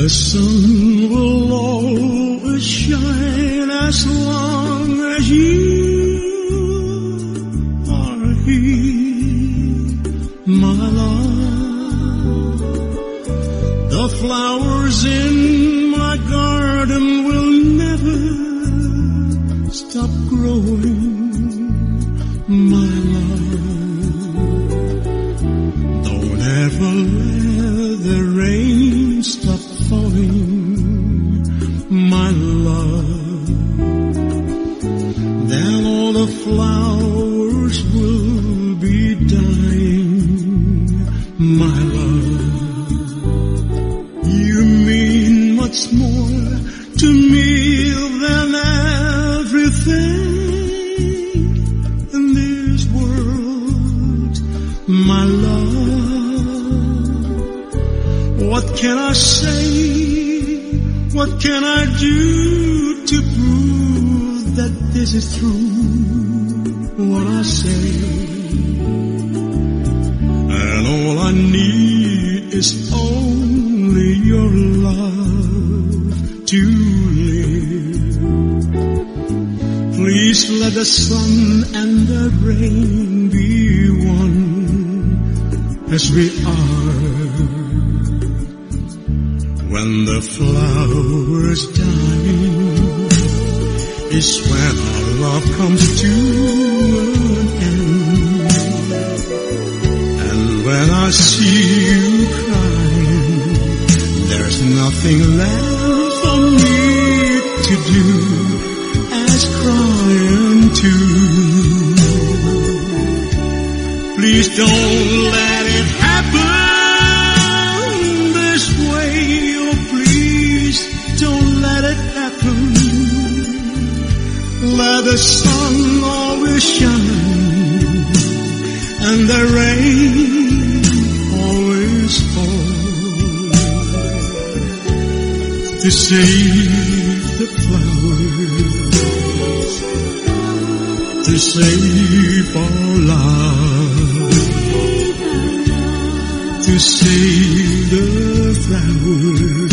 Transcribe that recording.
The sun will always shine as long as you are here, my love. The flowers in my garden will never stop growing, my love. Don't ever let the rain stop falling, my love. Then all the flowers will be dying, my love. You mean much more to me than everything in this world, my love. What can I say? What can I do to prove that this is true? What I say, and all I need is only your love to live. Please let the sun and the rain be one as we are. When the flowers dying is when our love comes to an end. And when I see you crying, there's nothing left for me to do as crying too. Please don't let it happen this way. Don't let it happen. Let the sun always shine and the rain always fall to save the flowers, to save our love, to save the flowers.